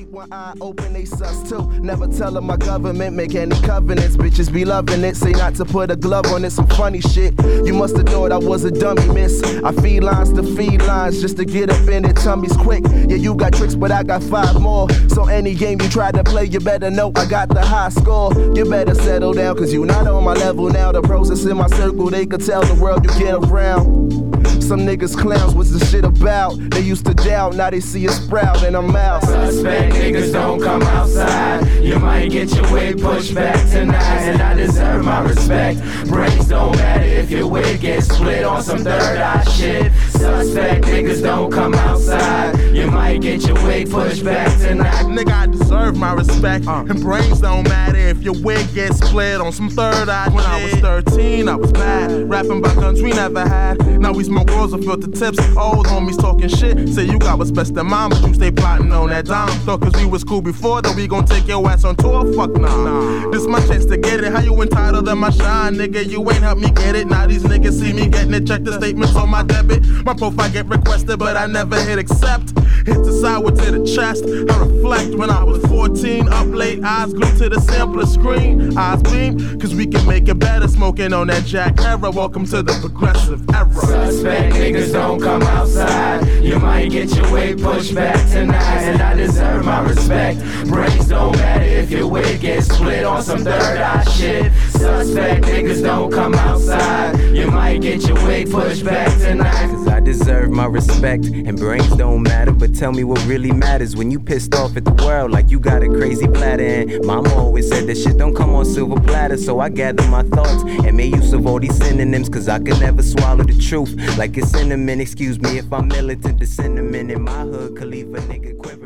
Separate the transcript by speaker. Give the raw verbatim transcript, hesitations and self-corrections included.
Speaker 1: keep one eye open, they sus too. Never tell them my government make any covenants. Bitches be loving it, say not to put a glove on it, some funny shit. You must have thought I was a dummy, miss. I feed lines to feed lines just to get up in it, tummies quick. Yeah, you got tricks, but I got five more. So any game you try to play, you better know I got the high score. You better settle down, cause you not on my level now. The process in my circle, they could tell the world you get around. Some niggas clowns, what's the shit about? They used to doubt, now they see a sprout and I'm out.
Speaker 2: Suspect niggas don't come outside. You might get your wig pushed back tonight, and I deserve my respect. Brains don't matter if your wig gets split on some third eye shit. Suspect niggas don't come outside. You might get your wig pushed back tonight.
Speaker 3: Nigga, I deserve my respect. Uh. And brains don't matter if your wig gets split on some third eye shit. When I was thirteen, I was bad. Rapping about guns we never had. Now we smoke rolls of filter tips. Old homies talking shit. Say you got what's best in mind, but you stay plotting on that dime. Thought cause we was cool before that we gon' take your ass on tour? Fuck nah. nah. This my chance to get it. How you entitled to my shine, nigga? You ain't help me get it. Now these niggas see me getting it. Check the statements on my debit. My profile get requested, but I never hit accept. Hit the sideward to the chest. I reflect when I was fourteen. Up late, eyes glued to the sampler screen. Eyes beam, cause we can make it better. Smoking on that Jack era. Welcome to the progressive era.
Speaker 2: Suspect niggas don't come outside. You might get your wig pushed back tonight, and I deserve my respect. Brains don't matter if your wig gets split on some third eye shit. Suspect niggas don't come outside. You might get your wig pushed back tonight.
Speaker 4: Cause I deserve my respect, and brains don't matter. But tell me what really matters when you pissed off at the world like you got a crazy platter. And mama always said that shit don't come on silver platter. So I gather my thoughts and made use of all these synonyms, cause I could never swallow the truth like it's cinnamon. Excuse me if I'm militant, the cinnamon in my hood, Khalifa nigga quiver.